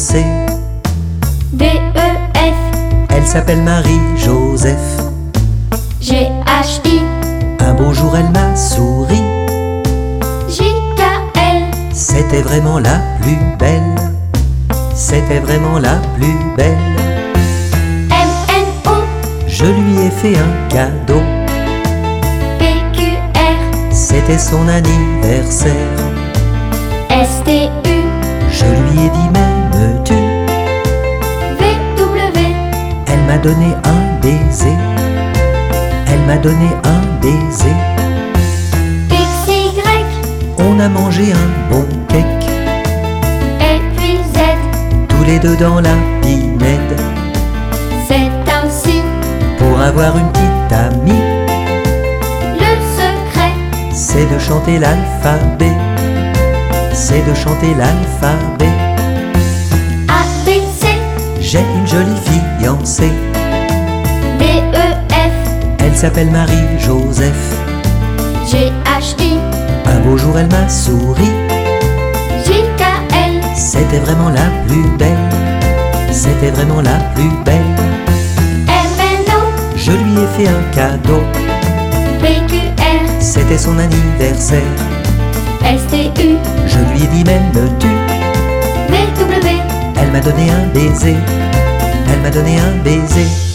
fiancée. D-E-F, Elle s'appelle Marie-Joseph. G-H-I, Un beau jour elle m'a souri. J-K-L, C'était vraiment la plus belle. C'était vraiment la plus belle. M-N-O, Je lui ai fait un cadeau. P-Q-R, C'était son anniversaire. S-T-U, Je lui ai dit m'aimes-tu? V-W, Elle m'a donné un baiser. Elle m'a donné un baiser. X-Y, On a mangé un bon cake. et puis Z. Tous les deux dans la pinède. C'est ainsi Pour avoir une petite amie, le secret. c'est de chanter l'alphabet. C'est de chanter l'alphabet. A-B-C, J'ai une jolie fiancée. D-E-F, Elle s'appelle Marie-Joseph. G-H-I, Un beau jour elle m'a souri. J-K-L, C'était vraiment la plus belle. C'était vraiment la plus belle. M-N-O, Je lui ai fait un cadeau. P-Q-R, C'était son anniversaire. S-T-U, Je lui ai dit m'aimes-tu? V-W, Elle m'a donné un baiser. Elle m'a donné un baiser.